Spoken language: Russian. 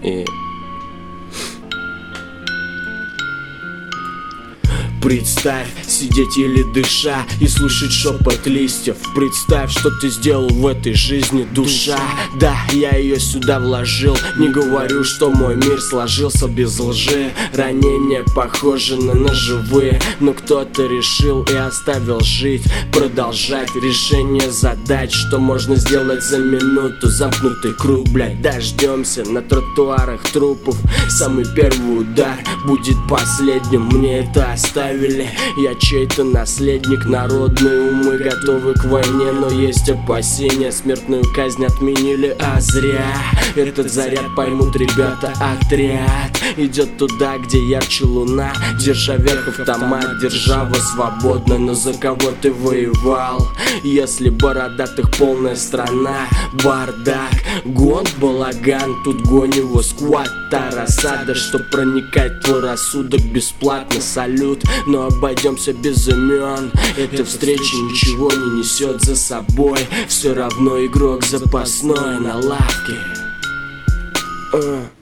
И представь, сидеть или дыша и слушать шепот листьев. Представь, что ты сделал в этой жизни, душа. Да, я ее сюда вложил. Не говорю, что мой мир сложился без лжи. Ранения похожи на ножевые, но кто-то решил и оставил жить. Продолжать решение задач, что можно сделать за минуту. Замкнутый круг, блядь, дождемся на тротуарах трупов. Самый первый удар будет последним. Мне это оставили. Я чей-то наследник, народные умы готовы к войне, но есть опасения. Смертную казнь отменили, а зря. Этот заряд поймут ребята, отряд идет туда, где ярче луна. Держа вверх автомат, держава свободна. Но за кого ты воевал, если бородатых полная страна? Бардак, гон, балаган, тут гонево сквад. Та рассада, что проникает в твой рассудок бесплатно. Салют, но обойдемся без имен. Эта встреча ничего не несет за собой. Все равно игрок запасной на лавке.